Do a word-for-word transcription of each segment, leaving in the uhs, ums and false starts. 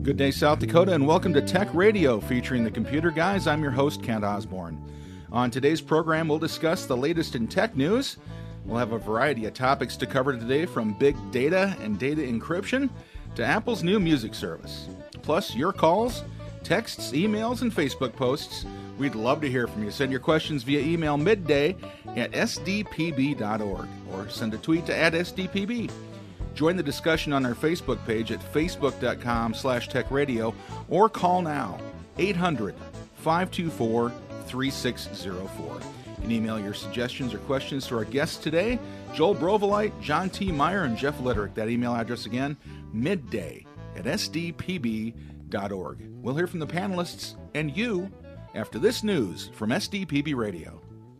Good day, South Dakota, and welcome to Tech Radio featuring the Computer Guys. I'm your host, Kent Osborne. On today's program, we'll discuss the latest in tech news. We'll have a variety of topics to cover today, from big data and data encryption to Apple's new music service. Plus, your calls, texts, emails, and Facebook posts. We'd love to hear from you. Send your questions via email midday at s d p b dot org or send a tweet to at s d p b. Join the discussion on our Facebook page at facebook.com slash techradio or call now, eight hundred, five two four, three six zero four. You can email your suggestions or questions to our guests today, Joel Brovelite, John T. Meyer, and Jeff Litterick. That email address again, midday at s d p b dot org. We'll hear from the panelists and you after this news from S D P B Radio.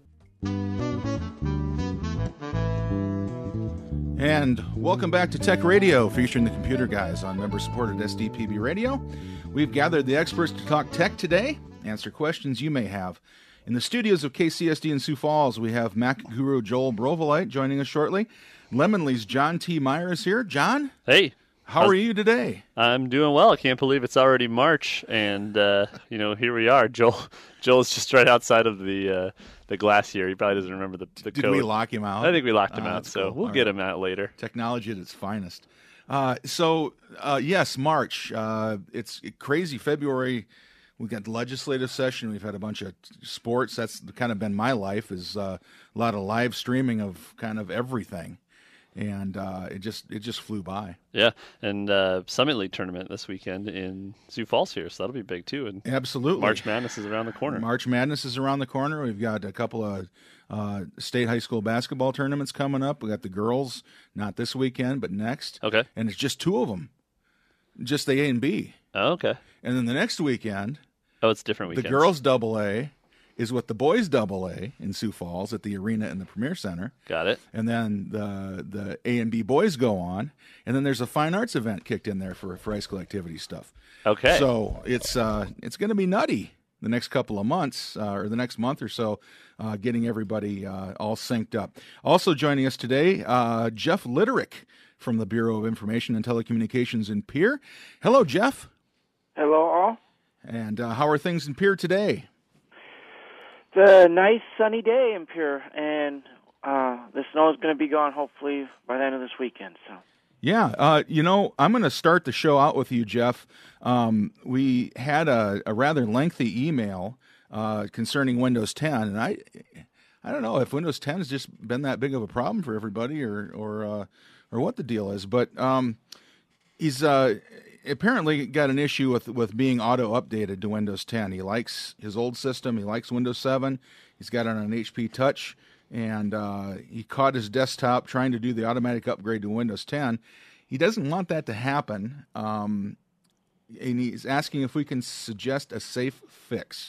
And welcome back to Tech Radio, featuring the Computer Guys on member-supported S D P B Radio. We've gathered the experts to talk tech today, answer questions you may have. In the studios of K C S D in Sioux Falls, we have Mac guru Joel Brovelite joining us shortly. Lemonly's John T. Meyer is here. John? Hey. How are you today? I'm doing well. I can't believe it's already March, and uh, you know, here we are. Joel, Joel's just right outside of the uh, the glass here. He probably doesn't remember the, the Did code. we lock him out? I think we locked him uh, out, so cool. we'll All get right. him out later. Technology at its finest. Uh, so, uh, yes, March. Uh, it's crazy. February, we've got the legislative session. We've had a bunch of sports. That's kind of been my life, is uh, a lot of live streaming of kind of everything. And uh, it just it just flew by. Yeah, and uh, Summit League tournament this weekend in Sioux Falls here, so that'll be big too. And absolutely, March Madness is around the corner. March Madness is around the corner. We've got a couple of uh, state high school basketball tournaments coming up. We got the girls, not this weekend, but next. Okay. And it's just two of them, just the A and B. Oh, okay. And then the next weekend, oh, it's different weekends. The girls double A is with the boys double A in Sioux Falls at the arena in the Premier Center. Got it. And then the the A and B boys go on, and then there's a fine arts event kicked in there for, for high school activity stuff. Okay. So it's uh it's going to be nutty the next couple of months, uh, or the next month or so, uh, getting everybody uh, all synced up. Also joining us today, uh, Jeff Litterick from the Bureau of Information and Telecommunications in Pierre. Hello, Jeff. Hello, all. And uh, how are things in Pierre today? It's a nice sunny day in Pierre, and uh, the snow is going to be gone hopefully by the end of this weekend. So, yeah, uh, you know, I'm going to start the show out with you, Jeff. Um, we had a, a rather lengthy email uh, concerning Windows ten, and I, I don't know if Windows ten has just been that big of a problem for everybody, or or uh, or what the deal is. But um, he's uh, apparently got an issue with, with being auto-updated to Windows ten. He likes his old system. He likes Windows seven. He's got it on an H P Touch, and uh, he caught his desktop trying to do the automatic upgrade to Windows ten. He doesn't want that to happen, um, and he's asking if we can suggest a safe fix.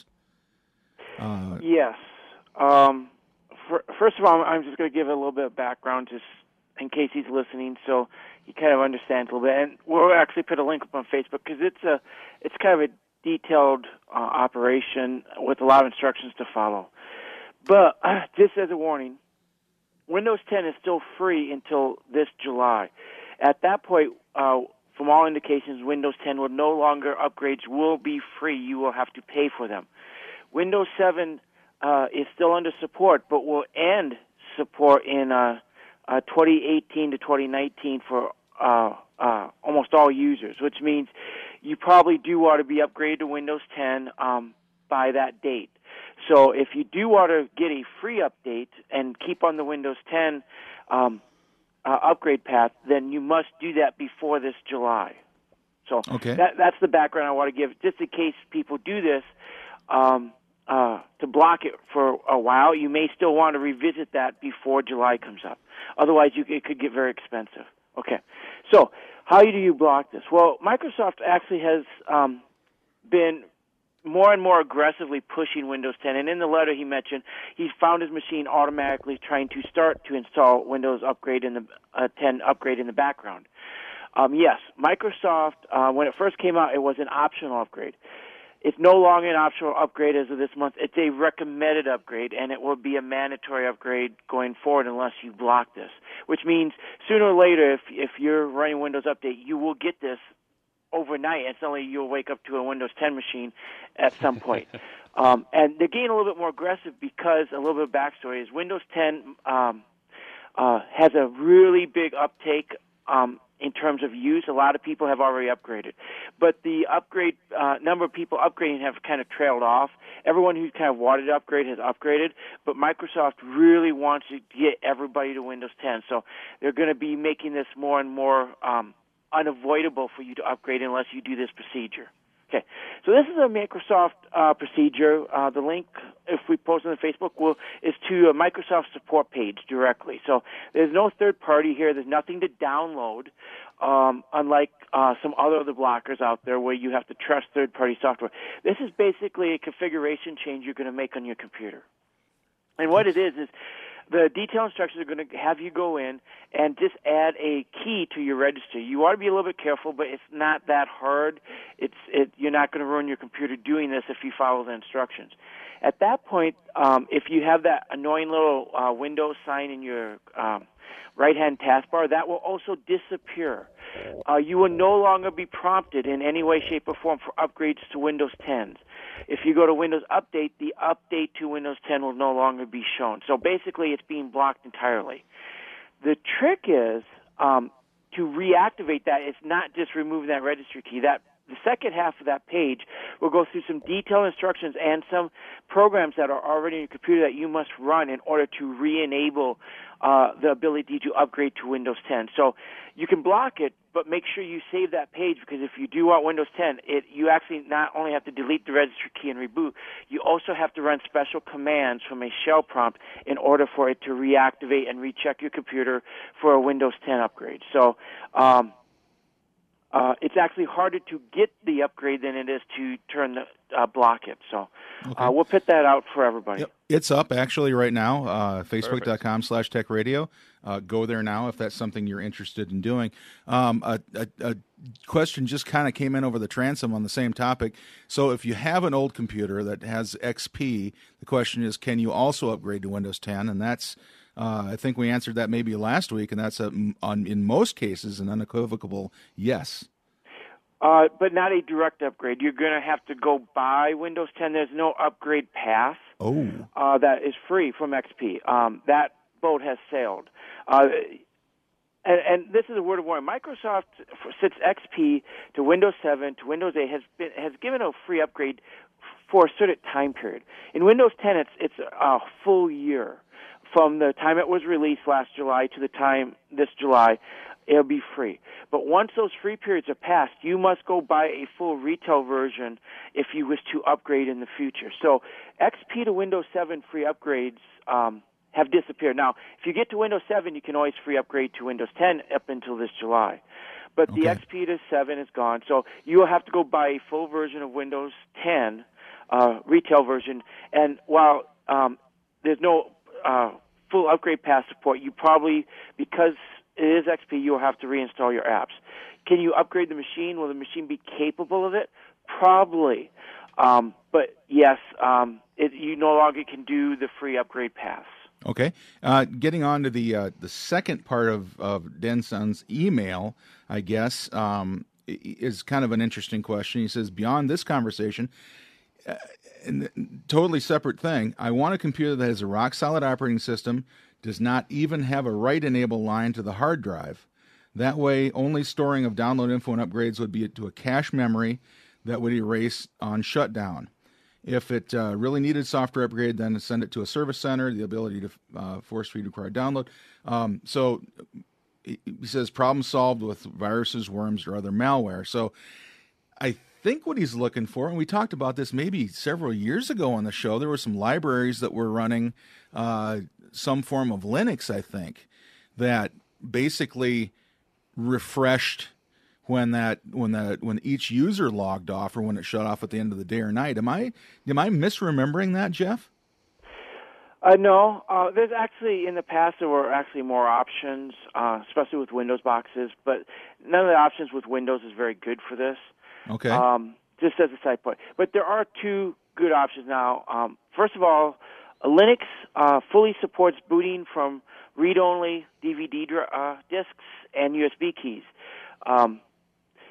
Uh, yes. Um, for, first of all, I'm just going to give a little bit of background just in case he's listening, so he kind of understands a little bit. And we'll actually put a link up on Facebook because it's a, it's kind of a detailed uh, operation with a lot of instructions to follow. But uh, just as a warning, Windows ten is still free until this July. At that point, uh, from all indications, Windows ten will no longer, upgrades will be free. You will have to pay for them. Windows seven uh, is still under support, but will end support in uh, uh, twenty eighteen to twenty nineteen for uh, uh, almost all users, which means you probably do want to be upgraded to Windows ten um, by that date. So if you do want to get a free update and keep on the Windows ten um, uh, upgrade path, then you must do that before this July. So okay. that, that's the background I want to give, just in case people do this. Um, uh, to block it for a while, you may still want to revisit that before July comes up. Otherwise, you, it could get very expensive. Okay, so how do you block this? Well, Microsoft actually has um, been more and more aggressively pushing Windows ten, and in the letter he mentioned he found his machine automatically trying to start to install Windows upgrade in the uh, ten upgrade in the background. Um, yes, Microsoft, uh, when it first came out, it was an optional upgrade. It's no longer an optional upgrade as of this month. It's a recommended upgrade, and it will be a mandatory upgrade going forward unless you block this, which means sooner or later, if if you're running Windows Update, you will get this overnight. It's only you'll wake up to a Windows ten machine at some point. um, and they're getting a little bit more aggressive because a little bit of backstory is Windows ten um, uh, has a really big uptake um, in terms of use. A lot of people have already upgraded. But the upgrade uh, number of people upgrading have kind of trailed off. Everyone who kind of wanted to upgrade has upgraded, but Microsoft really wants to get everybody to Windows ten. So they're going to be making this more and more um, unavoidable for you to upgrade unless you do this procedure. Okay, so this is a Microsoft uh, procedure. Uh, the link, if we post on the Facebook, will is to a Microsoft support page directly. So there's no third party here. There's nothing to download, um, unlike uh, some other of the blockers out there where you have to trust third party software. This is basically a configuration change you're going to make on your computer. And what it is is the detail instructions are going to have you go in and just add a key to your registry. You ought to be a little bit careful, but it's not that hard. It's it, you're not going to ruin your computer doing this if you follow the instructions. At that point, um, if you have that annoying little uh, Windows sign in your um, right-hand taskbar, that will also disappear. Uh, you will no longer be prompted in any way, shape, or form for upgrades to Windows tens. If you go to Windows Update, the update to Windows ten will no longer be shown. So basically, it's being blocked entirely. The trick is um, to reactivate that. It's not just removing that registry key. That the second half of that page will go through some detailed instructions and some programs that are already in your computer that you must run in order to re-enable uh, the ability to upgrade to Windows ten. So you can block it, but make sure you save that page, because if you do want Windows ten, it, you actually not only have to delete the registry key and reboot, you also have to run special commands from a shell prompt in order for it to reactivate and recheck your computer for a Windows ten upgrade. So um, uh, it's actually harder to get the upgrade than it is to turn the uh, block it. So okay. uh, we'll put that out for everybody. Yep. It's up actually right now, uh, facebook.com slash tech radio. Uh, go there now if that's something you're interested in doing. Um, a, a, a question just kind of came in over the transom on the same topic. So if you have an old computer that has X P, the question is, can you also upgrade to Windows ten? And that's, uh, I think we answered that maybe last week, and that's, a, on, in most cases, an unequivocal yes. Uh, but not a direct upgrade. You're going to have to go buy Windows ten. There's no upgrade path oh. uh, that is free from X P. Um, that boat has sailed. Uh, and, and this is a word of warning. Microsoft, since X P to Windows seven to Windows eight, has been has given a free upgrade for a certain time period. In Windows ten, it's it's a full year from the time it was released last July to the time this July. It'll be free. But once those free periods are passed, you must go buy a full retail version if you wish to upgrade in the future. So X P to Windows seven free upgrades um, have disappeared. Now, if you get to Windows seven, you can always free upgrade to Windows ten up until this July. But okay. the X P to seven is gone. So you will have to go buy a full version of Windows ten, uh, retail version. And while um, there's no uh, full upgrade path support, you probably, because it is X P, you'll have to reinstall your apps. Can you upgrade the machine? Will the machine be capable of it? Probably. Um, but yes, um, it, you no longer can do the free upgrade paths. Okay. Uh, getting on to the uh, the second part of, of Denson's email, I guess, um, is kind of an interesting question. He says, beyond this conversation, uh, and totally separate thing, I want a computer that has a rock-solid operating system, does not even have a write-enable line to the hard drive. That way, only storing of download info and upgrades would be to a cache memory that would erase on shutdown. If it uh, really needed software upgrade, then send it to a service center, the ability to uh, force feed required download. Um, so he says problem solved with viruses, worms, or other malware. So I think what he's looking for, and we talked about this maybe several years ago on the show, there were some libraries that were running uh, some form of Linux, I think, that basically refreshed when that when that when each user logged off or when it shut off at the end of the day or night. Am I am I misremembering that, Jeff? Uh, no, uh, there's actually in the past there were actually more options, uh, especially with Windows boxes. But none of the options with Windows is very good for this. Okay. Um, just as a side point, but there are two good options now. Um, first of all, Linux uh, fully supports booting from read-only D V D uh, disks and U S B keys. Um,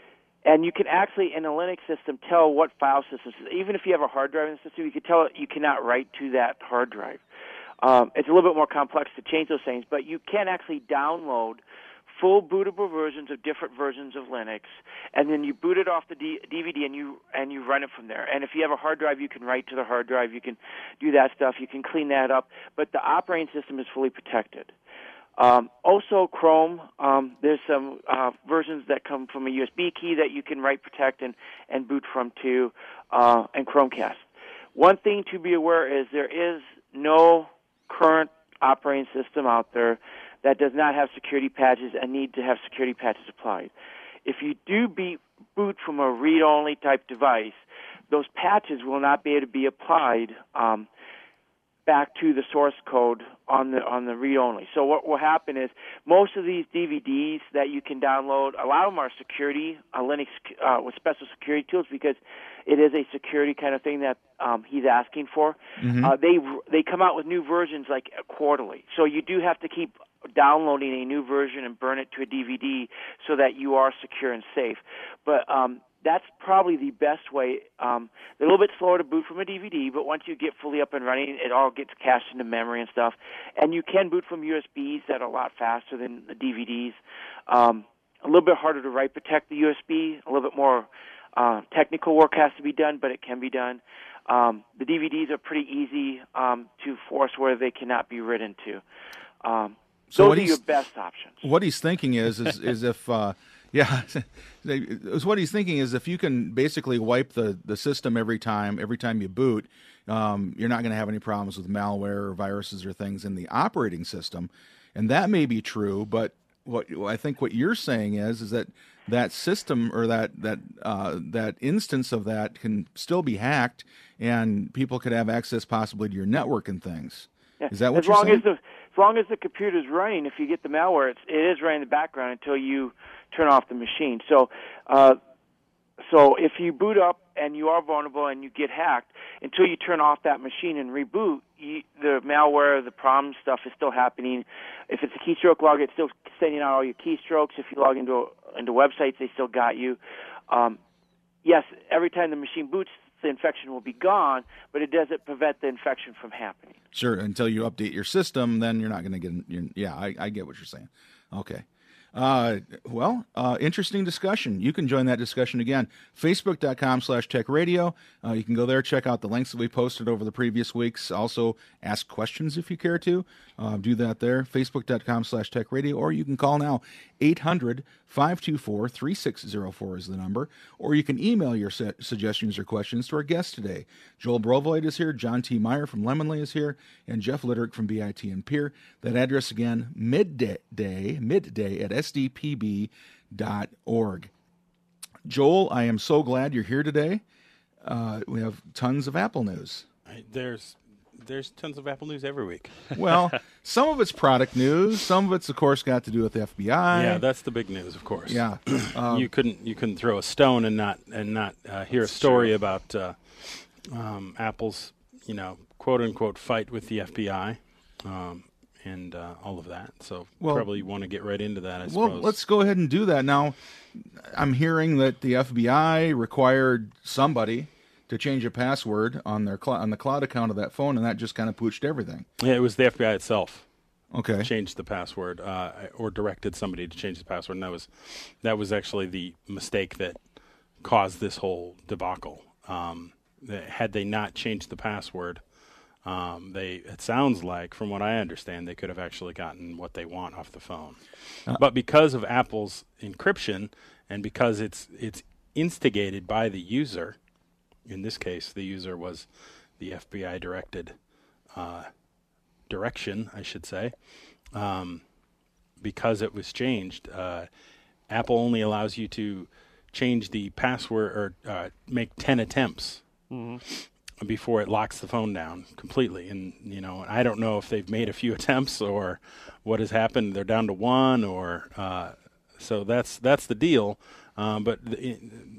And you can actually, in a Linux system, tell what file systems. Even if you have a hard drive in the system, you can tell it you cannot write to that hard drive. Um, it's a little bit more complex to change those things, but you can actually download full bootable versions of different versions of Linux, and then you boot it off the D- DVD and you and you run it from there. And if you have a hard drive, you can write to the hard drive. You can do that stuff. You can clean that up. But the operating system is fully protected. Um, also, Chrome, um, there's some uh, versions that come from a U S B key that you can write, protect, and, and boot from too, uh, and Chromecast. One thing to be aware is there is no current operating system out there that does not have security patches and need to have security patches applied. If you do be, boot from a read-only type device, those patches will not be able to be applied um, back to the source code on the on the read-only. So what will happen is most of these D V Ds that you can download, a lot of them are security, uh, Linux uh, with special security tools because it is a security kind of thing that um, he's asking for. Mm-hmm. Uh, they they come out with new versions like quarterly. So you do have to keep downloading a new version and burn it to a D V D so that you are secure and safe. But um, that's probably the best way. Um, they're a little bit slower to boot from a D V D, but once you get fully up and running, it all gets cached into memory and stuff. And you can boot from U S Bs that are a lot faster than the D V Ds. Um, a little bit harder to write protect the U S B. A little bit more uh, technical work has to be done, but it can be done. Um, the D V Ds are pretty easy um, to force where they cannot be written to. Um, So Those are your best options. What he's thinking is, is, is if, uh, yeah, what he's thinking is if you can basically wipe the, the system every time, every time you boot, um, you're not going to have any problems with malware or viruses or things in the operating system. And that may be true, but what I think what you're saying is, is that that system or that, that, uh, that instance of that can still be hacked and people could have access possibly to your network and things. Yeah. Is that what as you're long saying? As the, as long as the computer's running, if you get the malware, it's, it is running in the background until you turn off the machine. So, uh, so if you boot up and you are vulnerable and you get hacked, until you turn off that machine and reboot, you, the malware, the problem stuff is still happening. If it's a keystroke log, it's still sending out all your keystrokes. If you log into into websites, they still got you. Um, yes, every time the machine boots, the infection will be gone, but it doesn't prevent the infection from happening. Sure, until you update your system, then you're not going to get. You're, yeah, I, I get what you're saying. Okay. Uh, well, uh, interesting discussion. You can join that discussion again. Facebook.com slash Tech Radio. Uh, you can go there, check out the links that we posted over the previous weeks. Also, ask questions if you care to. Uh, do that there. Facebook.com slash Tech Radio. Or you can call now. eight hundred, five two four, three six zero four is the number. Or you can email your su- suggestions or questions to our guests today. Joel Brovoid is here. John T. Meyer from Lemonly is here. And Jeff Litterick from B I T and Peer. That address again, midday, midday at S D P B dot org. Joel, I am so glad you're here today. Uh, we have tons of Apple news. There's there's tons of Apple news every week. Well, some of it's product news. Some of it's, of course, got to do with the F B I. Yeah, that's the big news, of course. Yeah, um, you couldn't you couldn't throw a stone and not and not uh, hear a story true. about uh, um, Apple's you know quote unquote fight with the F B I. Um, and uh, all of that. So well, probably want to get right into that, I well, suppose. Let's go ahead and do that. Now, I'm hearing that the F B I required somebody to change a password on their cl- on the cloud account of that phone, and that just kind of pooched everything. Yeah, it was the F B I itself. Okay. Changed the password uh, or directed somebody to change the password, and that was, that was actually the mistake that caused this whole debacle. Um, had they not changed the password, Um, they it sounds like, from what I understand, they could have actually gotten what they want off the phone. Uh, but because of Apple's encryption and because it's it's instigated by the user, in this case, the user was the F B I directed uh, direction, I should say, um, because it was changed, uh, Apple only allows you to change the password or uh, make ten attempts. Mm-hmm. Before it locks the phone down completely. And, you know, I don't know if they've made a few attempts or what has happened. They're down to one or uh, so that's that's the deal. Um, but the, it,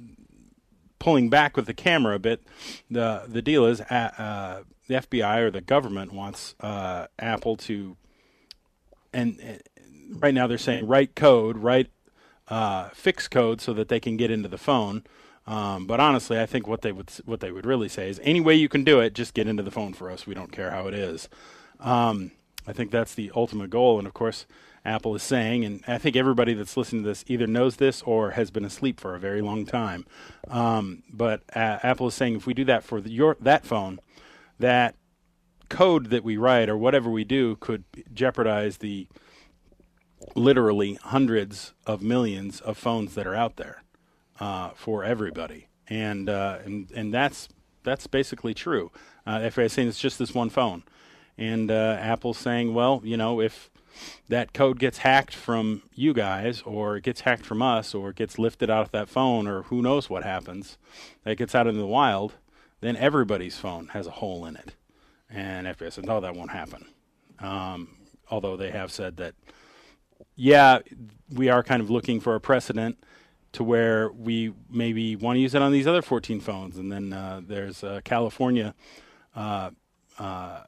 pulling back with the camera a bit, the the deal is uh, uh, the F B I or the government wants uh, Apple to, and uh, right now they're saying write code, write uh, fix code so that they can get into the phone. Um, but honestly, I think what they would what they would really say is, any way you can do it, just get into the phone for us. We don't care how it is. Um, I think that's the ultimate goal. And of course, Apple is saying, and I think everybody that's listening to this either knows this or has been asleep for a very long time. Um, but uh, Apple is saying, if we do that for the, your that phone, that code that we write or whatever we do could jeopardize the literally hundreds of millions of phones that are out there. Uh, for everybody, and uh, and and that's that's basically true. Uh, F A A is saying it's just this one phone, and uh, Apple's saying, well, you know, if that code gets hacked from you guys, or it gets hacked from us, or it gets lifted out of that phone, or who knows what happens, that gets out into the wild, then everybody's phone has a hole in it. And F A A says, no, that won't happen. Um, although they have said that, yeah, we are kind of looking for a precedent to where we maybe want to use it on these other fourteen phones. And then uh, there's a California uh, uh,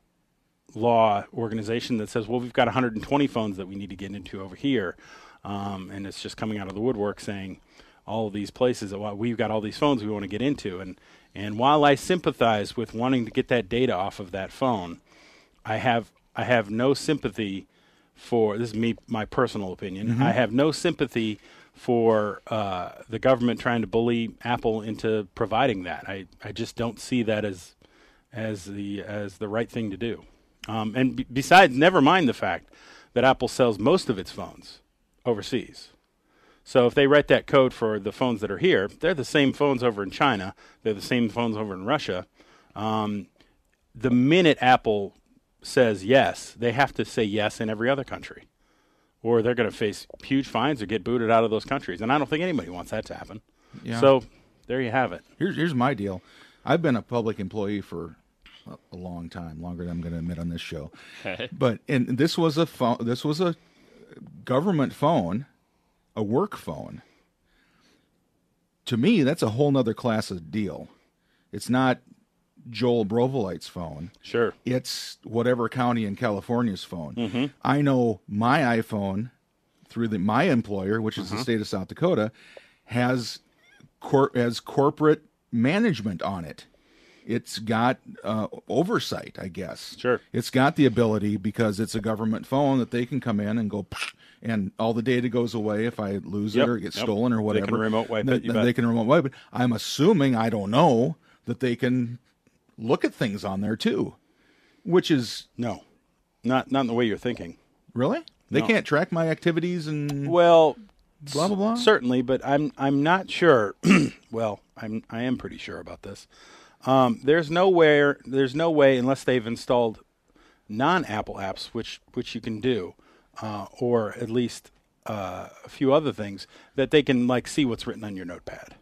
law organization that says, well, we've got one hundred twenty phones that we need to get into over here. Um, and it's just coming out of the woodwork saying all of these places that, well, we've got all these phones we want to get into. And, and while I sympathize with wanting to get that data off of that phone, I have I have no sympathy for, this is me, my personal opinion, mm-hmm. I have no sympathy for uh, the government trying to bully Apple into providing that. I, I just don't see that as as the as the right thing to do. Um, and b- besides, never mind the fact that Apple sells most of its phones overseas. So if they write that code for the phones that are here, they're the same phones over in China. They're the same phones over in Russia. Um, the minute Apple says yes, they have to say yes in every other country, or they're going to face huge fines or get booted out of those countries. And I don't think anybody wants that to happen. Yeah. So there you have it. Here's here's my deal. I've been a public employee for a, a long time, longer than I'm going to admit on this show. Okay. But and this was a phone. This was a government phone, a work phone. To me, that's a whole nother class of deal. It's not Joel Brovelite's phone. Sure. It's whatever county in California's phone. Mm-hmm. I know my iPhone through the my employer, which is mm-hmm. the state of South Dakota, has cor- has corporate management on it. It's got uh, oversight, I guess. Sure. It's got the ability, because it's a government phone, that they can come in and go, and all the data goes away if I lose yep. it or get yep. stolen or whatever. They can remote wipe the, it. You they bet. can remote wipe it. I'm assuming, I don't know, that they can look at things on there too, which is no, not not in the way you're thinking. Really? They no. can't track my activities and well, blah blah blah. Certainly, but I'm I'm not sure. well, I'm I am pretty sure about this. Um, there's nowhere there's no way, unless they've installed non-Apple apps, which which you can do, uh, or at least uh, a few other things, that they can like see what's written on your notepad.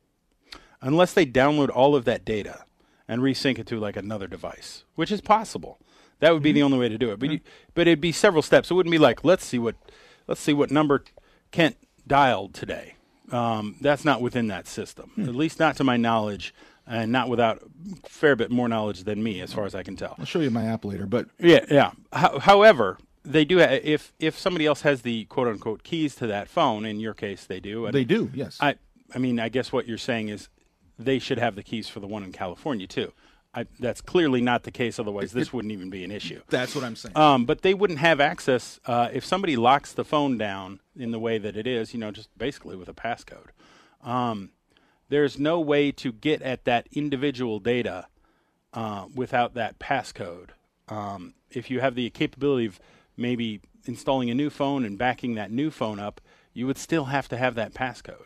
Unless they download all of that data and resync it to like another device, which is possible. That would be mm-hmm. the only way to do it. But you, but it'd be several steps. It wouldn't be like, let's see what let's see what number Kent dialed today. Um, that's not within that system, hmm. at least not to my knowledge, and not without a fair bit more knowledge than me, as far as I can tell. I'll show you my app later. But yeah, yeah. H- however, they do. Ha- if if somebody else has the quote unquote keys to that phone, in your case, they do. They do. Yes. I I mean, I guess what you're saying is, they should have the keys for the one in California, too. I, that's clearly not the case. Otherwise, this it, wouldn't even be an issue. That's what I'm saying. Um, but they wouldn't have access uh, if somebody locks the phone down in the way that it is, you know, just basically with a passcode. Um, there's no way to get at that individual data uh, without that passcode. Um, if you have the capability of maybe installing a new phone and backing that new phone up, you would still have to have that passcode.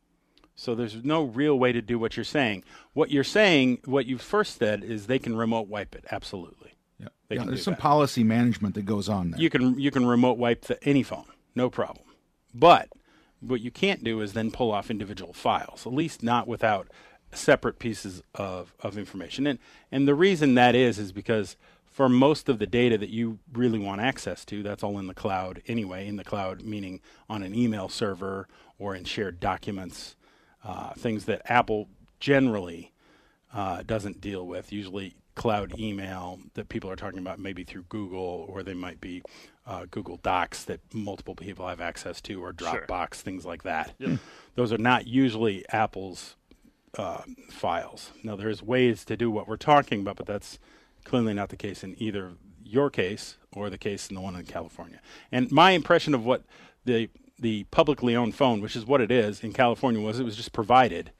So there's no real way to do what you're saying. What you're saying, what you first said, is they can remote wipe it. Absolutely. Yeah. They yeah can there's do some that. policy management that goes on there. You can you can remote wipe the, any phone, no problem. But what you can't do is then pull off individual files, at least not without separate pieces of, of information. And and the reason that is is because for most of the data that you really want access to, that's all in the cloud anyway. In the cloud, meaning on an email server or in shared documents. Uh, things that Apple generally uh, doesn't deal with, usually cloud email that people are talking about maybe through Google, or they might be uh, Google Docs that multiple people have access to, or Dropbox, sure. things like that. Yep. Those are not usually Apple's uh, files. Now, there's ways to do what we're talking about, but that's clearly not the case in either your case or the case in the one in California. And my impression of what the the publicly owned phone, which is what it is in California, was it was just provided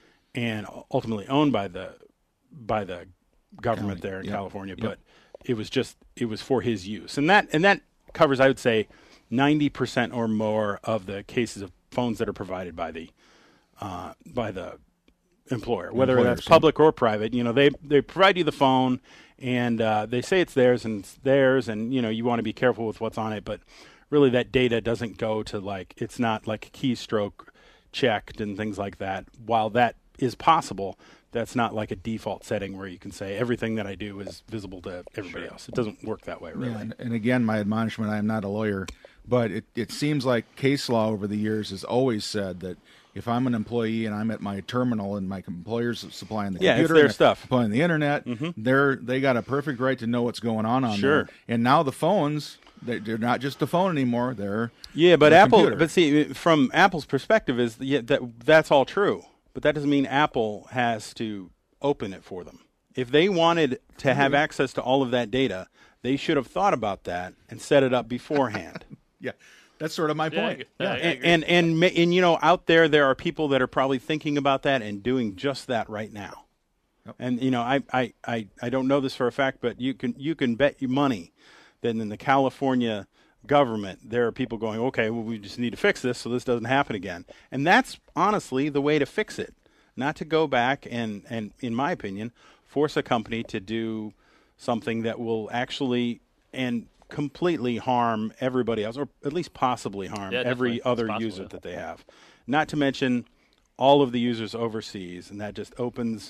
and ultimately owned by the by the government County. there in yep. California, yep. but it was just it was for his use, and that and that covers, I would say, ninety percent or more of the cases of phones that are provided by the uh, by the employer, whether Employers, that's public yeah. or private. You know, they they provide you the phone, and uh, they say it's theirs and it's theirs, and you know you want to be careful with what's on it, but really that data doesn't go to, like, it's not like keystroke checked and things like that. While that is possible, that's not like a default setting where you can say everything that I do is visible to everybody sure. else. It doesn't work that way, really. Yeah, and, and again, my admonishment, I am not a lawyer, but it, it seems like case law over the years has always said that if I'm an employee and I'm at my terminal and my employer's supplying the yeah, computer, it's their stuff, supplying the internet, mm-hmm. they're they got a perfect right to know what's going on on sure. there. And now the phones, they're not just a phone anymore. They're yeah, but Apple. Computer. But see, from Apple's perspective, is yeah, that that's all true. But that doesn't mean Apple has to open it for them. If they wanted to have mm-hmm. access to all of that data, they should have thought about that and set it up beforehand. yeah. That's sort of my yeah, point. I, yeah, I and, and and and you know, out there, there are people that are probably thinking about that and doing just that right now. Yep. And you know, I, I, I, I don't know this for a fact, but you can you can bet your money that in the California government, there are people going, okay, well, we just need to fix this so this doesn't happen again. And that's honestly the way to fix it, not to go back and and in my opinion, force a company to do something that will actually and completely harm everybody else, or at least possibly harm yeah, every other possible, user yeah. that they have. Not to mention all of the users overseas, and that just opens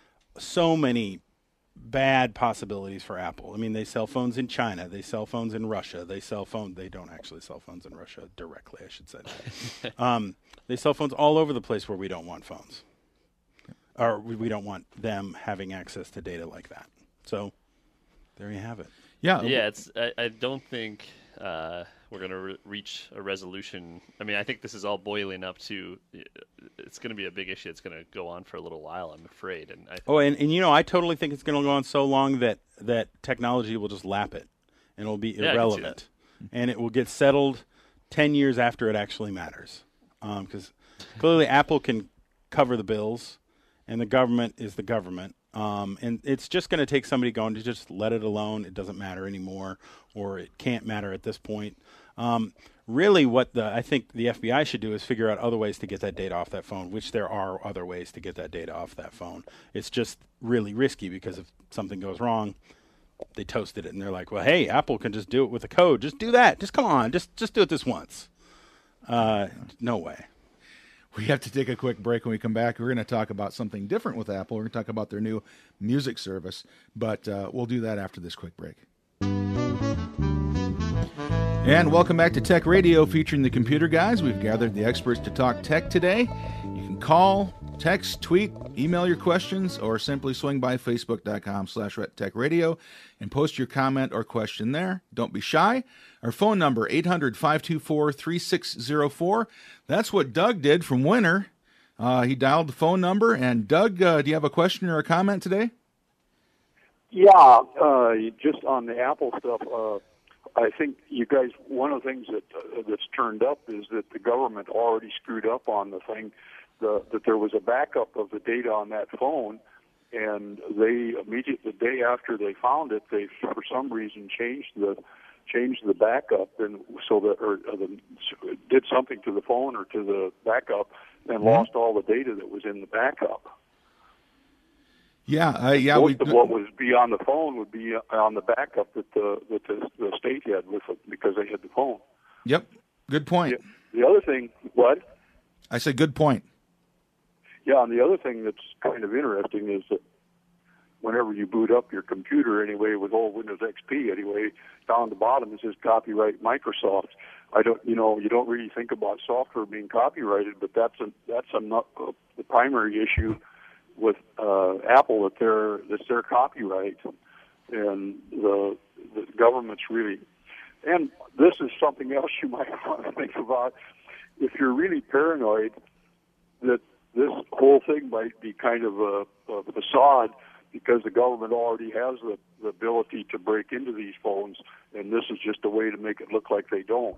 so many bad possibilities for Apple. I mean, they sell phones in China, they sell phones in Russia, they sell phones, they don't actually sell phones in Russia directly, I should say. um, they sell phones all over the place where we don't want phones, or we don't want them having access to data like that. So there you have it. Yeah, yeah. It's. I, I don't think uh, we're going to re- reach a resolution. I mean, I think this is all boiling up to. It's going to be a big issue. It's going to go on for a little while, I'm afraid. And I oh, and, and you know, I totally think it's going to go on so long that that technology will just lap it, and it'll be yeah, irrelevant, and it will get settled ten years after it actually matters, because um, clearly Apple can cover the bills, and the government is the government. Um, and it's just going to take somebody going to just let it alone. It doesn't matter anymore, or it can't matter at this point. Um, really, what the I think the F B I should do is figure out other ways to get that data off that phone, which there are other ways to get that data off that phone. It's just really risky because if something goes wrong, they toasted it, and they're like, well, hey, Apple can just do it with a code. Just do that. Just come on. Just just do it this once. Uh, no way. We have to take a quick break. When we come back, we're going to talk about something different with Apple. We're going to talk about their new music service, but uh, we'll do that after this quick break. And welcome back to Tech Radio, featuring the Computer Guys. We've gathered the experts to talk tech today. You can call, text, tweet, email your questions, or simply swing by facebook.com slash Tech Radio and post your comment or question there. Don't be shy. Our phone number, eight hundred, five two four, three six zero four. That's what Doug did from Winter. Uh, he dialed the phone number. And Doug, uh, do you have a question or a comment today? Yeah, uh, just on the Apple stuff, uh, I think you guys, one of the things that uh, that's turned up is that the government already screwed up on the thing, the, that there was a backup of the data on that phone, and they immediately, the day after they found it, they, for some reason, changed the changed the backup, and so that or, or the, did something to the phone or to the backup, and mm-hmm. lost all the data that was in the backup. Yeah, uh, yeah. Most we, of what was be on the phone would be on the backup that the that the, the state had with it because they had the phone. Yep, good point. The, the other thing, what? I said good point. Yeah, and the other thing that's kind of interesting is that whenever you boot up your computer anyway with old Windows X P anyway, down the bottom it says copyright Microsoft. I don't, you know, you don't really think about software being copyrighted, but that's a that's a, uh, the primary issue with uh, Apple that they're that's their copyright, and the the government's really. And this is something else you might want to think about. If you're really paranoid that this whole thing might be kind of a, a facade because the government already has the, the ability to break into these phones, and this is just a way to make it look like they don't.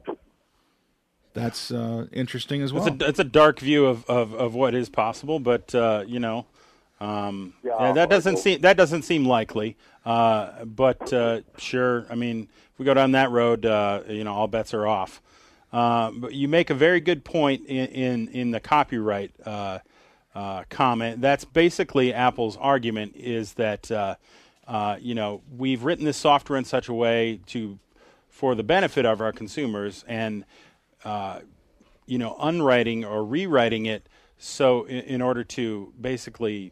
That's uh, interesting as well. It's a, it's a dark view of, of, of what is possible, but uh, you know, um, Yeah, yeah, that doesn't I seem that doesn't seem likely. Uh, but uh, sure, I mean, if we go down that road, uh, you know, all bets are off. Uh, but you make a very good point in in, in the copyright uh, uh, comment. That's basically Apple's argument is that uh, uh, you know we've written this software in such a way to for the benefit of our consumers and uh, you know unwriting or rewriting it so in, in order to basically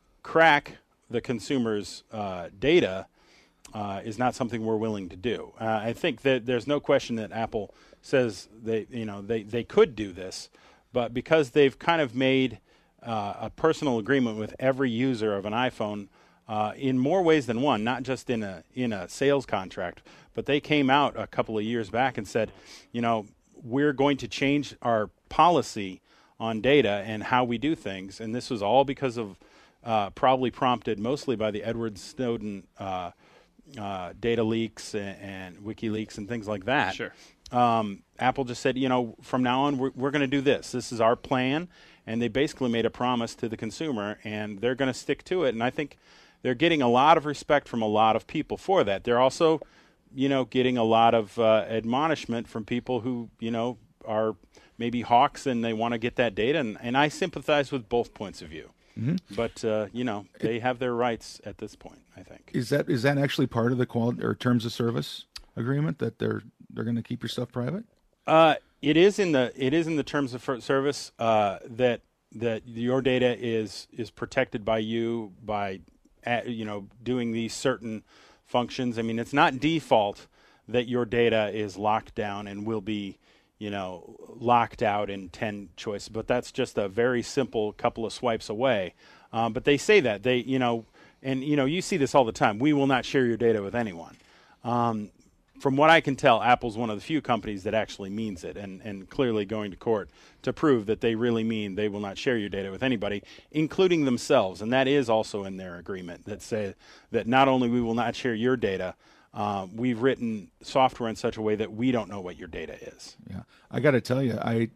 crack the consumer's uh, data uh, is not something we're willing to do. Uh, I think that there's no question that Apple says they, you know, they, they could do this, but because they've kind of made uh, a personal agreement with every user of an iPhone uh, in more ways than one, not just in a in a sales contract, but they came out a couple of years back and said, you know, we're going to change our policy on data and how we do things, and this was all because of uh, probably prompted mostly by the Edward Snowden uh, uh, data leaks and, and WikiLeaks and things like that. Sure. Um, Apple just said, you know, from now on we're, we're going to do this. This is our plan, and they basically made a promise to the consumer, and they're going to stick to it. And I think they're getting a lot of respect from a lot of people for that. They're also, you know, getting a lot of uh, admonishment from people who, you know, are maybe hawks and they want to get that data. And, and I sympathize with both points of view. Mm-hmm. But, uh, you know, they have their rights at this point, I think. Is that is that actually part of the quality or terms of service agreement that they're they're going to keep your stuff private? Uh, it is in the it is in the terms of service uh, that that your data is is protected by you by uh, you know doing these certain functions. I mean, it's not default that your data is locked down and will be you know locked out in ten choices, but that's just a very simple couple of swipes away. Um, but they say that they you know and you know you see this all the time. We will not share your data with anyone. Um, From what I can tell, Apple's one of the few companies that actually means it and, and clearly going to court to prove that they really mean they will not share your data with anybody, including themselves. And that is also in their agreement that say that not only we will not share your data, uh, we've written software in such a way that we don't know what your data is. Yeah, I got to tell you, I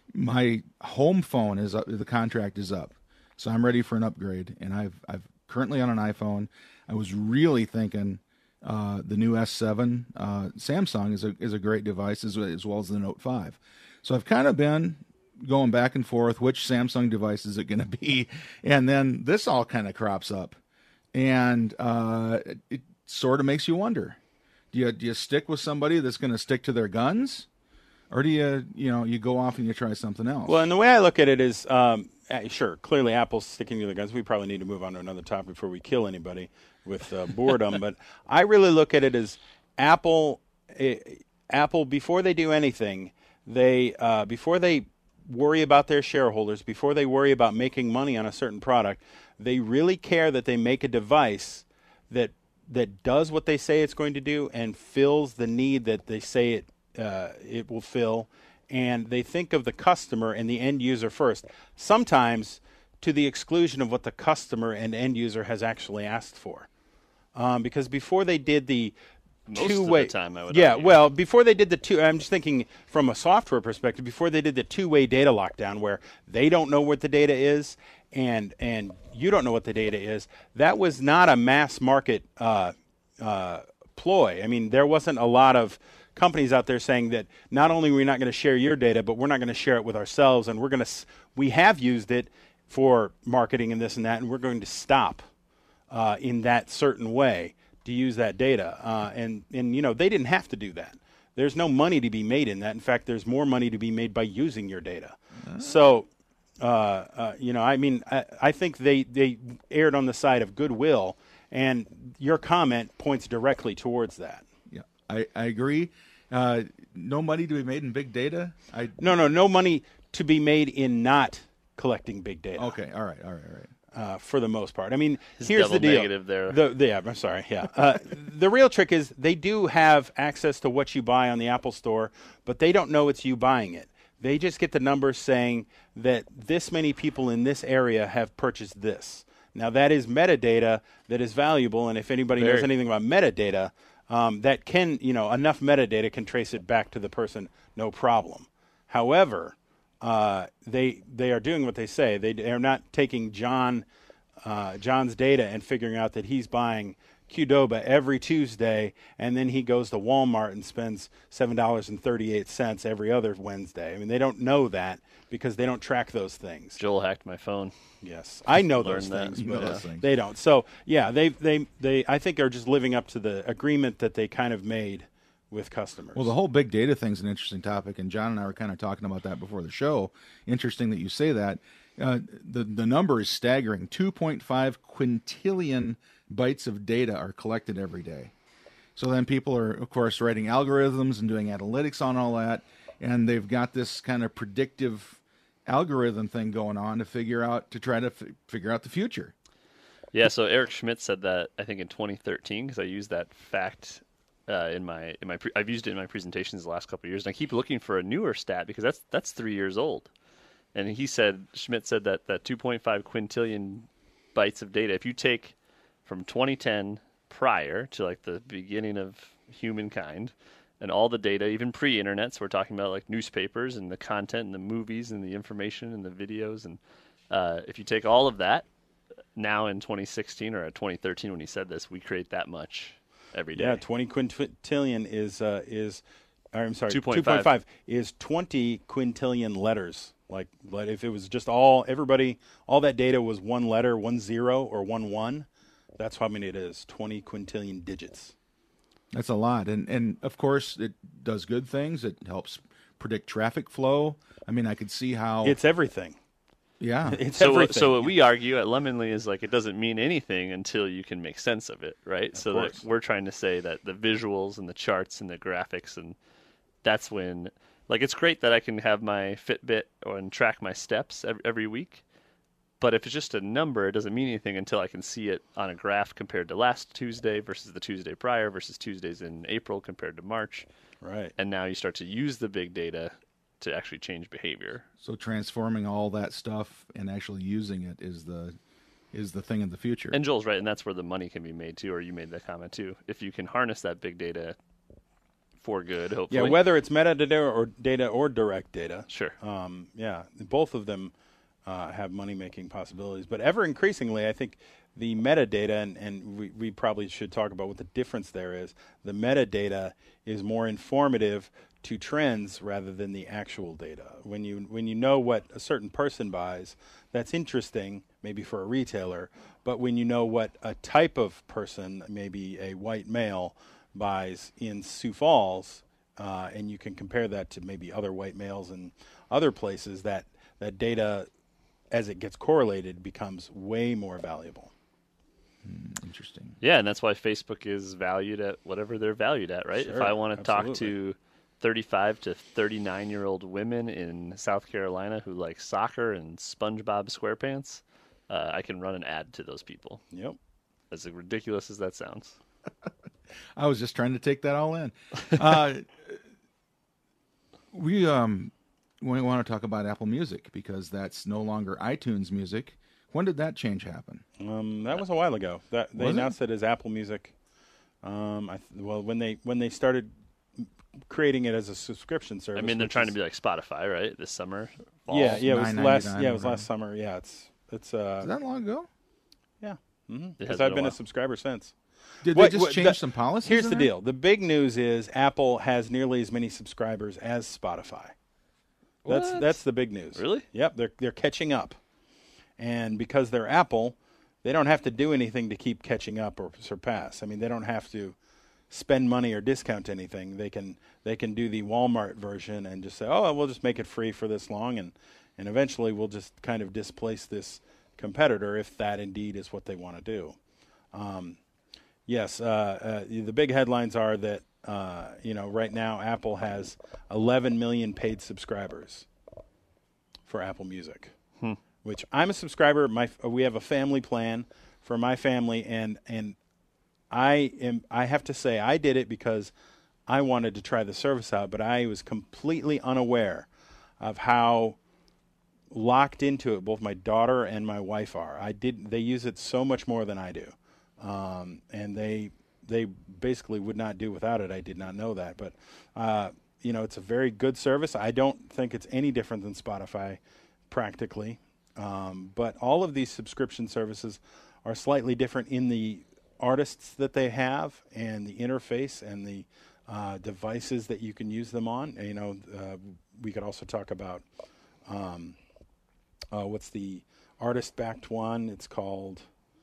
my home phone is up, the contract is up, so I'm ready for an upgrade. And I've I've currently on an iPhone. I was really thinking. Uh, the new S seven uh, Samsung is a is a great device as, as well as the Note five. So I've kind of been going back and forth. Which Samsung device is it going to be? And then this all kind of crops up, and uh, it, it sort of makes you wonder: do you do you stick with somebody that's going to stick to their guns, or do you you know you go off and you try something else? Well, and the way I look at it is, um, sure, clearly Apple's sticking to their guns. We probably need to move on to another topic before we kill anybody with uh, boredom, but I really look at it as Apple. Uh, Apple, before they do anything, they uh, before they worry about their shareholders, before they worry about making money on a certain product, they really care that they make a device that that does what they say it's going to do and fills the need that they say it uh, it will fill. And they think of the customer and the end user first. Sometimes to the exclusion of what the customer and end user has actually asked for. Um, because before they did the Most two-way, of the time, I would yeah, argue. well, before they did the two, I'm just thinking from a software perspective. Before they did the two-way data lockdown, where they don't know what the data is, and and you don't know what the data is, that was not a mass market uh, uh, ploy. I mean, there wasn't a lot of companies out there saying that not only are we not going to share your data, but we're not going to share it with ourselves, and we're going to we have used it for marketing and this and that, and we're going to stop uh, in that certain way to use that data. Uh, and, and, you know, they didn't have to do that. There's no money to be made in that. In fact, there's more money to be made by using your data. Oh. So, uh, uh, you know, I mean, I, I think they, they erred on the side of goodwill, and your comment points directly towards that. Yeah, I, I agree. Uh, no money to be made in big data? I No, no, no money to be made in not collecting big data. Okay, all right, all right, all right. uh, for the most part. I mean, His here's double the deal. negative there. The, the, yeah, I'm sorry. Yeah. Uh, the real trick is they do have access to what you buy on the Apple Store, but they don't know it's you buying it. They just get the numbers saying that this many people in this area have purchased this. Now, that is metadata that is valuable, and if anybody Very. knows anything about metadata, um, that can, you know, enough metadata can trace it back to the person, no problem. However, uh, they they are doing what they say. They, they are not taking John uh, John's data and figuring out that he's buying Qdoba every Tuesday, and then he goes to Walmart and spends seven dollars and thirty-eight cents every other Wednesday. I mean, they don't know that because they don't track those things. Joel hacked my phone. Yes, I know those Learned that. things, You know but those uh, things. they don't. So, yeah, they, they, they, I think, are just living up to the agreement that they kind of made with customers. Well, the whole big data thing's an interesting topic, and John and I were kind of talking about that before the show. Interesting that you say that. Uh, the the number is staggering. two point five quintillion bytes of data are collected every day. So then people are, of course, writing algorithms and doing analytics on all that, and they've got this kind of predictive algorithm thing going on to figure out to try to f- figure out the future. Yeah, so Eric Schmidt said that I think in twenty thirteen because I used that fact uh, in my in my pre- I've used it in my presentations the last couple of years, and I keep looking for a newer stat because that's that's three years old. And he said Schmidt said that that two point five quintillion bytes of data, if you take from twenty ten prior to like the beginning of humankind and all the data, even pre-internet, so we're talking about like newspapers and the content and the movies and the information and the videos, and uh, if you take all of that now in twenty sixteen or twenty thirteen when he said this, we create that much every day. yeah, twenty quintillion is uh, is, or, I'm sorry, two point two point five five is twenty quintillion letters. Like, like if it was just all everybody, all that data was one letter, one zero or one one. That's how many it is. Twenty quintillion digits. That's a lot, and and of course it does good things. It helps predict traffic flow. I mean, I could see how It's everything. yeah. It's So, everything. so what we argue at Lemonly is like it doesn't mean anything until you can make sense of it, right? so course. that we're trying to say that the visuals and the charts and the graphics, and that's when, like, it's great that I can have my Fitbit and track my steps every, every week, but if it's just a number, it doesn't mean anything until I can see it on a graph compared to last Tuesday versus the Tuesday prior versus Tuesdays in April compared to March, right. and now you start to use the big data to actually change behavior. So transforming all that stuff and actually using it is the is the thing of the future. And Joel's right, and that's where the money can be made too, or you made that comment too. If you can harness that big data for good, hopefully. Yeah, whether it's metadata or data or direct data. Sure. Um, yeah, both of them uh, have money-making possibilities. But ever increasingly, I think the metadata, and, and we, we probably should talk about what the difference there is, the metadata is more informative to trends rather than the actual data. When you when you know what a certain person buys, that's interesting, maybe for a retailer, but when you know what a type of person, maybe a white male, buys in Sioux Falls, uh, and you can compare that to maybe other white males in other places, that, that data, as it gets correlated, becomes way more valuable. Mm, interesting. Yeah, and that's why Facebook is valued at whatever they're valued at, right? Sure, if I want to talk absolutely. to thirty-five to thirty-nine-year-old women in South Carolina who like soccer and SpongeBob SquarePants, uh, I can run an ad to those people. Yep. As ridiculous as that sounds. I was just trying to take that all in. Uh, we um we want to talk about Apple Music because that's no longer iTunes Music. When did that change happen? Um, that was a while ago. That they Was it? announced it? as Apple Music. Um, I th- well, when they when they started creating it as a subscription service. I mean, they're which trying is- to be like Spotify, right? This summer. Fall. Yeah, yeah, it was last. nine ninety-nine Yeah, it or was last summer. Yeah, it's it's. Is Uh, that long ago? yeah, It because has I've been a been a while. subscriber since. Did What- they just what- change the- some policies? Here's in the there? deal. The big news is Apple has nearly as many subscribers as Spotify. That's What? that's the big news. Really? Yep, they're they're catching up. And because they're Apple, they don't have to do anything to keep catching up or surpass. I mean, they don't have to spend money or discount anything. They can they can do the Walmart version and just say, "Oh, we'll just make it free for this long, and and eventually we'll just kind of displace this competitor if that indeed is what they want to do." Um, yes, uh, uh, the big headlines are that uh, you know right now Apple has eleven million paid subscribers for Apple Music. Hmm. which I'm a subscriber. My we have a family plan for my family, and and I am I have to say I did it because I wanted to try the service out, but I was completely unaware of how locked into it both my daughter and my wife are. I did they use it so much more than I do, um, and they they basically would not do without it. I did not know that, but uh, you know, it's a very good service. I don't think it's any different than Spotify, practically, um, but all of these subscription services are slightly different in the artists that they have and the interface and the uh, devices that you can use them on. And, you know, uh, we could also talk about um, uh, what's the artist-backed one? It's called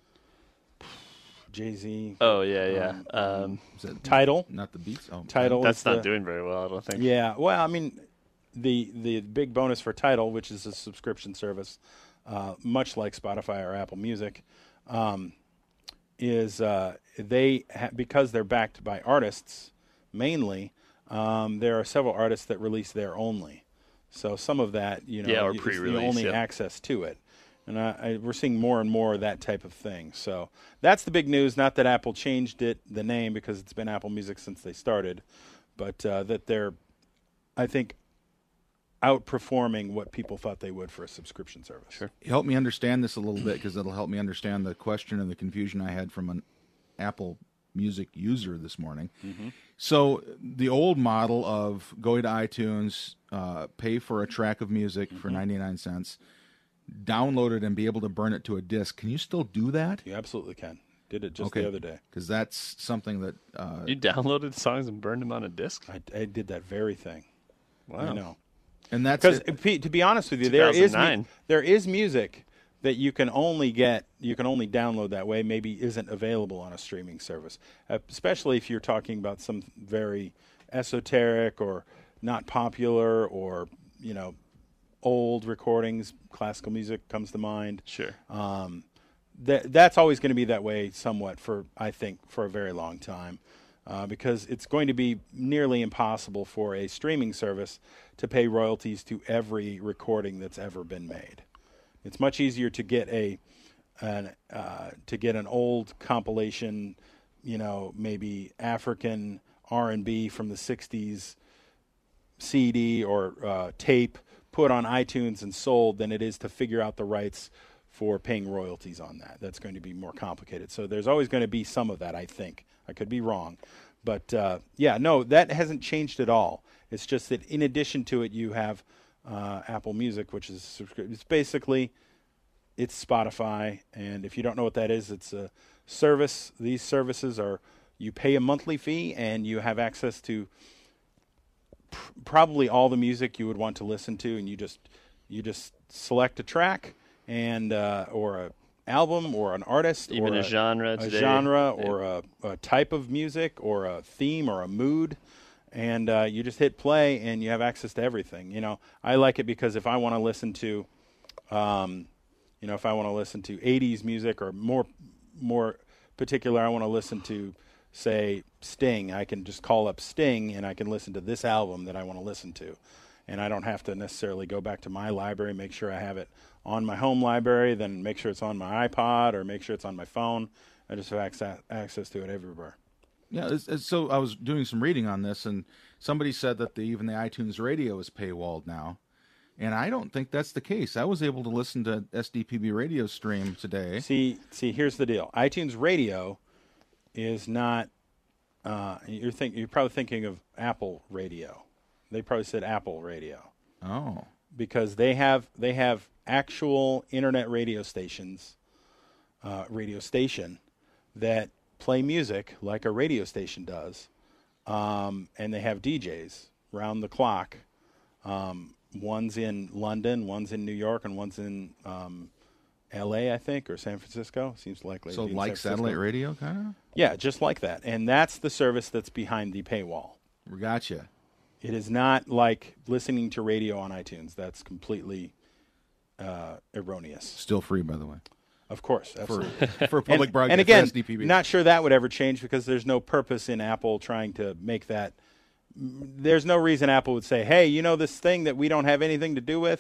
Jay-Z. Oh yeah, yeah. Um, Um, Is that Tidal. not the Beats? Oh, Tidal. that's is not the- doing very well, I don't think. Yeah, well, I mean, the the big bonus for Tidal, which is a subscription service, uh, much like Spotify or Apple Music, um, is uh, they ha- because they're backed by artists mainly. Um, there are several artists that release there only, so some of that, you know, Yeah, or is the pre-release, only yeah. access to it. And I, I, we're seeing more and more of that type of thing. So that's the big news. Not that Apple changed it, the name, because it's been Apple Music since they started, but uh, that they're, I think, outperforming what people thought they would for a subscription service. Sure. help me understand this a little bit, because it'll help me understand the question and the confusion I had from an Apple Music user this morning. Mm-hmm. So the old model of go to iTunes, uh, pay for a track of music Mm-hmm. for ninety-nine cents, download it and be able to burn it to a disc. Can you still do that? You absolutely can. Did it just Okay. the other day. Because that's something that uh, You downloaded songs and burned them on a disc? I, I did that very thing. Wow. I know. and that's Because it. to be honest with you, there is mu- two thousand nine. there is music that you can only get, you can only download that way. Maybe isn't available on a streaming service, uh, especially if you're talking about some very esoteric or not popular or you know old recordings. Classical music comes to mind. Sure. Um, that that's always going to be that way, somewhat for I think for a very long time. Uh, because it's going to be nearly impossible for a streaming service to pay royalties to every recording that's ever been made. It's much easier to get a an, uh, to get an old compilation, you know, maybe African R and B from the sixties C D or uh, tape put on iTunes and sold than it is to figure out the rights for paying royalties on that. That's going to be more complicated. So there's always going to be some of that, I think. I could be wrong. But, uh, yeah, no, that hasn't changed at all. It's just that in addition to it, you have uh, Apple Music, which is subscription. It's basically, it's Spotify. And if you don't know what that is, it's a service. These services are, you pay a monthly fee and you have access to pr- probably all the music you would want to listen to. And you just, you just select a track and, uh, or a album or an artist Even or a genre a today. genre Yeah. or a, a type of music or a theme or a mood, and uh, you just hit play and you have access to everything. You know, I like it because if I want to listen to, um, you know, if I want to listen to eighties music or more, more particular, I want to listen to, say, Sting. I can just call up Sting and I can listen to this album that I want to listen to. And I don't have to necessarily go back to my library, make sure I have it on my home library, then make sure it's on my iPod or make sure it's on my phone. I just have access, access to it everywhere. Yeah, it's, it's, so I was doing some reading on this, and somebody said that the, even the iTunes Radio is paywalled now, and I don't think that's the case. I was able to listen to S D P B Radio Stream today. See, see, here's the deal. iTunes Radio is not. Uh, you're think you're probably thinking of Apple Radio. They probably said Apple Radio Oh, because they have they have actual internet radio stations, uh, radio station that play music like a radio station does, um, and they have D Js round the clock. Um, one's in London, one's in New York, and one's in um, L A, I think, or San Francisco. Seems likely. so to be in like San satellite Francisco. radio, kind of? Yeah, just like that. And that's the service that's behind the paywall. Gotcha. It is not like listening to radio on iTunes. That's completely uh, erroneous. Still free, by the way, Of course, for absolutely. for public and, broadcast. and again, S D P B. not sure that would ever change because there's no purpose in Apple trying to make that. There's no reason Apple would say, "Hey, you know this thing that we don't have anything to do with.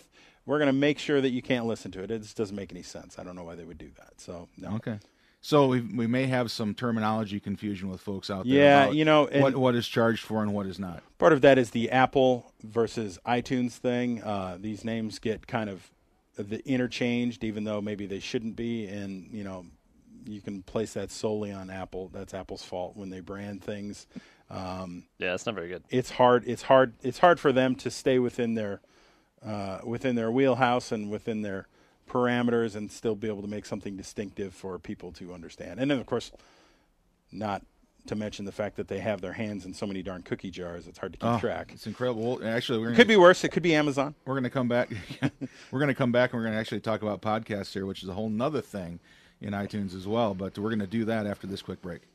we're going to make sure that you can't listen to it. It just doesn't make any sense. I don't know why they would do that. So no. Okay. So we we may have some terminology confusion with folks out there. Yeah, about you know, what what is charged for and what is not. Part of that is the Apple versus iTunes thing. Uh, these names get kind of the interchanged, even though maybe they shouldn't be. And you know, you can place that solely on Apple. That's Apple's fault when they brand things. Um, yeah, it's not very good. It's hard. It's hard. It's hard for them to stay within their uh, within their wheelhouse and within their parameters and still be able to make something distinctive for people to understand. And then, of course, not to mention the fact that they have their hands in so many darn cookie jars, it's hard to keep oh, track. It's incredible. Well, actually, we're it gonna, could be worse. It could be Amazon. We're going to come back. we're going to come back and we're going to actually talk about podcasts here, which is a whole nother thing in iTunes as well. But we're going to do that after this quick break.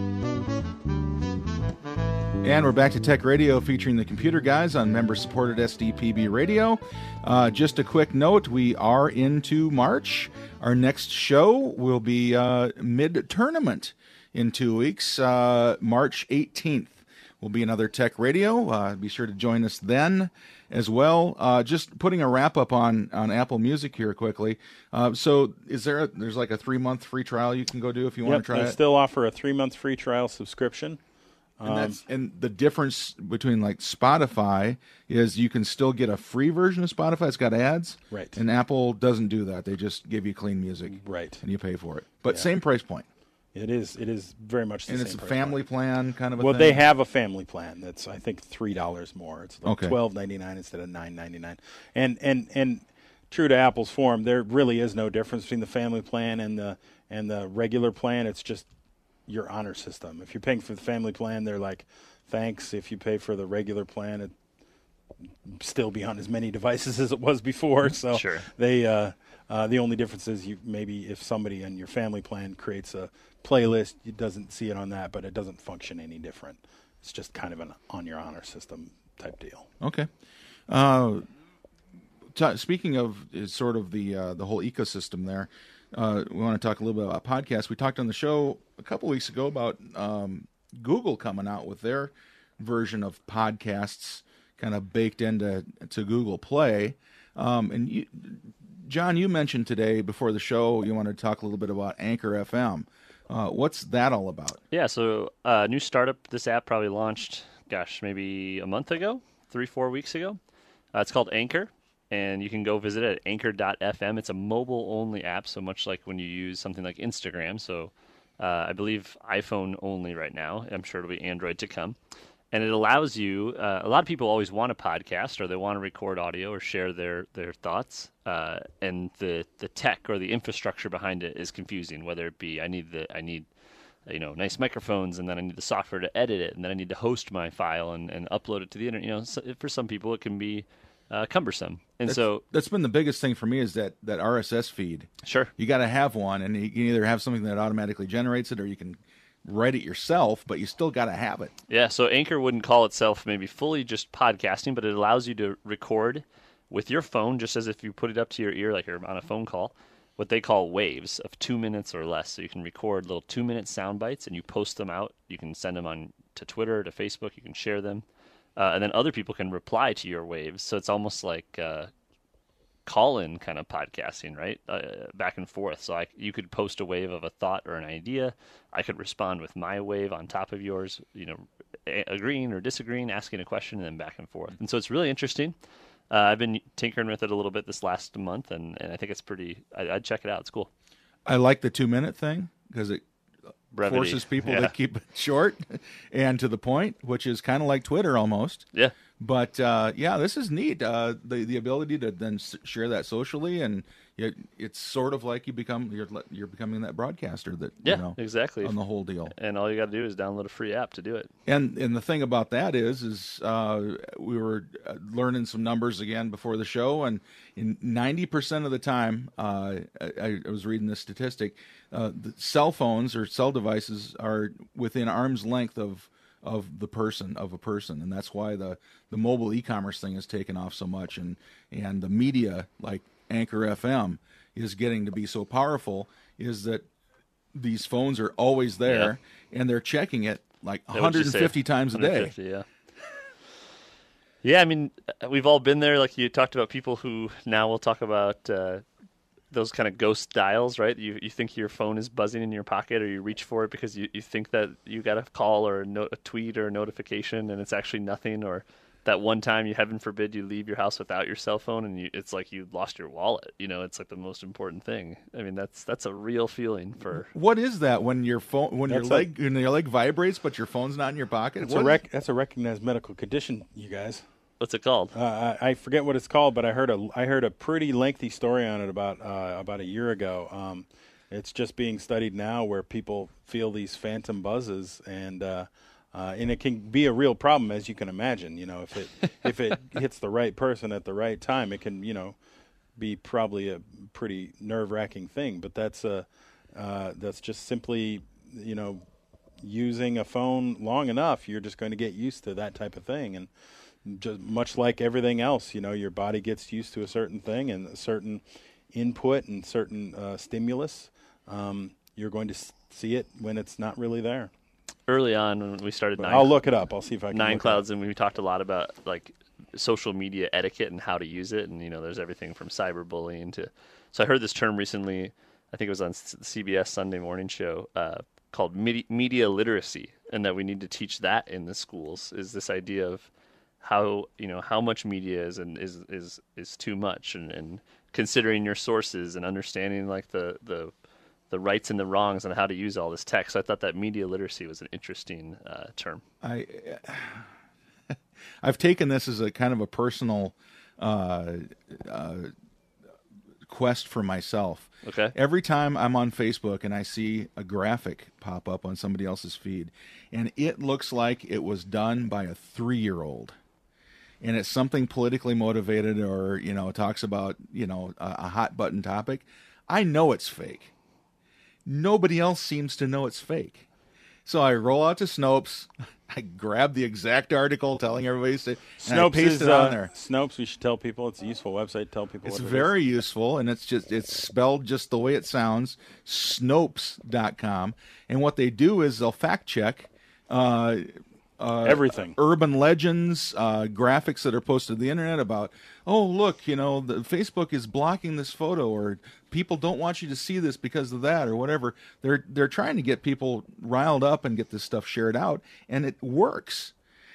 And we're back to Tech Radio featuring the Computer Guys on member-supported S D P B Radio. Uh, just a quick note, we are into March. Our next show will be uh, mid-tournament in two weeks. Uh, March eighteenth will be another Tech Radio. Uh, be sure to join us then as well. Uh, just putting a wrap-up on, on Apple Music here quickly. Uh, so is there a, there's like a three-month free trial you can go do if you yep, want to try they it? still offer a three-month free trial subscription. And, that's, and the difference between like Spotify is you can still get a free version of Spotify. It's got ads. Right. And Apple doesn't do that. They just give you clean music. Right. And you pay for it. But yeah. same price point. It is. It is very much the and same it's a price family point. plan kind of a well, thing? they have a family plan that's, I think, three dollars more. It's like okay. twelve ninety-nine instead of nine ninety-nine. And, and, and true to Apple's form, there really is no difference between the family plan and the and the regular plan. It's just your honor system. If you're paying for the family plan, they're like, thanks. If you pay for the regular plan, it still be on as many devices as it was before. So sure. they uh, uh, the only difference is you maybe if somebody in your family plan creates a playlist, it doesn't see it on that, but it doesn't function any different. It's just kind of an on your honor system type deal. Okay. Uh, t- speaking of is sort of the uh, the whole ecosystem there, uh, we want to talk a little bit about podcasts. We talked on the show a couple weeks ago about um, Google coming out with their version of podcasts kind of baked into to Google Play. Um, and you, John, you mentioned today before the show you wanted to talk a little bit about Anchor F M. Uh, what's that all about? Yeah, so a uh, new startup. This app probably launched, gosh, maybe a month ago, three, four weeks ago. Uh, it's called Anchor, and you can go visit it at anchor dot f m. It's a mobile-only app, so much like when you use something like Instagram. So uh, I believe iPhone only right now. I'm sure it'll be Android to come. And it allows you, uh, a lot of people always want a podcast or they want to record audio or share their, their thoughts. Uh, and the, the tech or the infrastructure behind it is confusing, whether it be I need the I need you know nice microphones and then I need the software to edit it and then I need to host my file and, and upload it to the internet. You know, so for some people it can be uh, cumbersome. And that's, so that's been the biggest thing for me is that, that R S S feed. Sure. You got to have one, and you can either have something that automatically generates it or you can write it yourself, but you still got to have it. Yeah, so Anchor wouldn't call itself maybe fully just podcasting, but it allows you to record with your phone, just as if you put it up to your ear like you're on a phone call, what they call waves of two minutes or less. So you can record little two-minute sound bites, and you post them out. You can send them on to Twitter, to Facebook. You can share them. Uh, and then other people can reply to your waves. So it's almost like uh, call-in kind of podcasting, right? Uh, back and forth. So I, you could post a wave of a thought or an idea. I could respond with my wave on top of yours, you know, a- agreeing or disagreeing, asking a question, and then back and forth. And so it's really interesting. Uh, I've been tinkering with it a little bit this last month, and, and I think it's pretty, I, I'd check it out. It's cool. I like the two-minute thing because it Brevity. forces people yeah. to keep it short and to the point, which is kind of like Twitter almost. Yeah. But, uh, yeah, this is neat. Uh, the the ability to then s- share that socially, and it, it's sort of like you become you're you're becoming that broadcaster that Yeah, you know exactly. on the whole deal. And all you got to do is download a free app to do it. And and the thing about that is is uh, we were learning some numbers again before the show, and in ninety percent of the time, uh, I, I was reading this statistic, uh, the cell phones or cell devices are within arm's length of of the person of a person, and that's why the, the mobile e-commerce thing has taken off so much, and and the media like Anchor F M is getting to be so powerful is that these phones are always there, yeah. and they're checking it like Yeah, one hundred fifty times a day. Yeah. Yeah, I mean, we've all been there. Like you talked about people who now we'll talk about uh, those kind of ghost dials, right? You you think your phone is buzzing in your pocket, or you reach for it because you, you think that you got a call or a, no, a tweet or a notification, and it's actually nothing. Or that one time, you heaven forbid, you leave your house without your cell phone, and you, it's like you lost your wallet. You know, it's like the most important thing. I mean, that's that's a real feeling for. What is that when your phone when That's your leg when your leg vibrates but your phone's not in your pocket? That's What a is- rec- that's a recognized medical condition, you guys. What's it called? Uh, I, I forget what it's called, but I heard a I heard a pretty lengthy story on it about uh, about a year ago. Um, it's just being studied now, where people feel these phantom buzzes, and uh, uh, and it can be a real problem, as you can imagine. You know, if it if it hits the right person at the right time, it can you know be probably a pretty nerve wracking thing. But that's a uh, that's just simply you know using a phone long enough, you're just going to get used to that type of thing, and. Just much like everything else, you know, your body gets used to a certain thing and a certain input and certain uh, stimulus. Um, you're going to s- see it when it's not really there. Early on, when we started But Nine, I'll look it up. I'll see if I can. Nine look Clouds, it up. and we talked a lot about like social media etiquette and how to use it. And you know, there's everything from cyberbullying to. So I heard this term recently. I think it was on the C B S Sunday Morning Show uh, called medi- media literacy, and that we need to teach that in the schools. Is this idea of how you know how much media is and is is is too much, and, and considering your sources and understanding like the, the the rights and the wrongs and how to use all this tech. So I thought that media literacy was an interesting uh, term. I I've taken this as a kind of a personal uh, uh, quest for myself. Okay. Every time I'm on Facebook and I see a graphic pop up on somebody else's feed, and it looks like it was done by a three-year-old, and it's something politically motivated, or you know talks about you know a, a hot button topic, I know it's fake. Nobody else seems to know it's fake. So I roll out to Snopes, I grab the exact article telling everybody to, and I Snopes paste is it on uh, there. Snopes. We should tell people it's a useful website. Tell people It's what it very is. useful, and it's just it's spelled just the way it sounds, Snopes dot com. And what they do is they'll fact check uh, uh, Everything. urban legends, uh, graphics that are posted to the internet about, oh, look, you know, the Facebook is blocking this photo, or people don't want you to see this because of that, or whatever. They're they're trying to get people riled up and get this stuff shared out, and it works.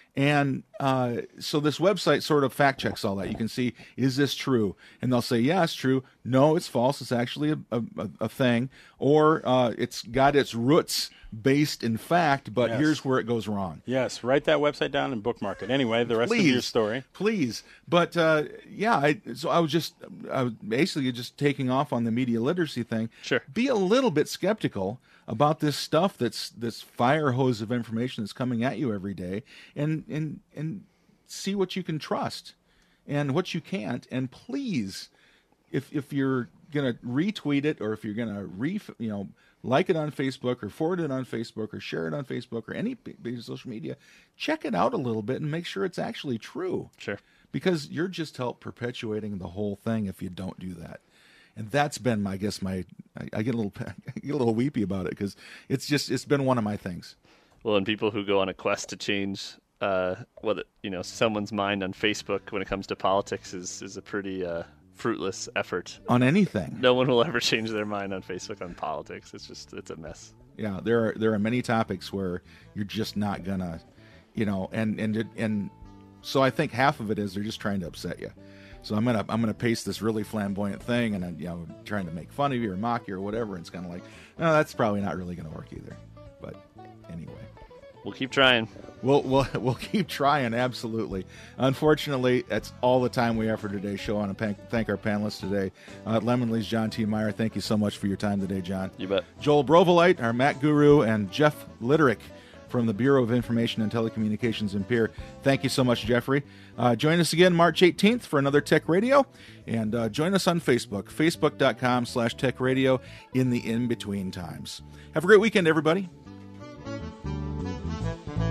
And uh, so this website sort of fact checks all that. You can see, is this true? And they'll say, yeah, it's true. No, it's false. It's actually a, a, a thing. Or uh, it's got its roots based in fact, but Yes. here's where it goes wrong. Yes, write that website down and bookmark it. Anyway, the rest Please, of your story. please. But uh, yeah, I, so I was just, I was basically just taking off on the media literacy thing. Sure. Be a little bit skeptical about this stuff that's this fire hose of information that's coming at you every day, and and and see what you can trust and what you can't. And please, if if you're gonna retweet it, or if you're gonna re you know like it on Facebook, or forward it on Facebook, or share it on Facebook, or any piece of social media, check it out a little bit and make sure it's actually true. Sure. Because you're just help perpetuating the whole thing if you don't do that. And that's been, my, I guess, my, I, I get a little, I get a little weepy about it, because it's just, it's been one of my things. Well, and people who go on a quest to change uh, what you know someone's mind on Facebook when it comes to politics is is a pretty uh, fruitless effort. On anything. No one will ever change their mind on Facebook on politics. It's just it's a mess. Yeah, there are there are many topics where you're just not gonna, you know, and and it, and so I think half of it is they're just trying to upset you. So I'm gonna I'm gonna paste this really flamboyant thing, and I'm, you know, trying to make fun of you or mock you or whatever. And it's kind of like, no, that's probably not really gonna work either. But anyway. We'll keep trying. We'll, we'll, we'll keep trying, absolutely. Unfortunately, that's all the time we have for today's show. I want to thank our panelists today. Uh, at Lemonlee's John T. Meyer, thank you so much for your time today, John. You bet. Joel Brovelite, our Mac guru, and Jeff Litterick from the Bureau of Information and Telecommunications in Pierre. Thank you so much, Jeffrey. Uh, join us again March eighteenth for another Tech Radio, and uh, join us on Facebook, facebook.com slash Tech Radio in the in-between times. Have a great weekend, everybody.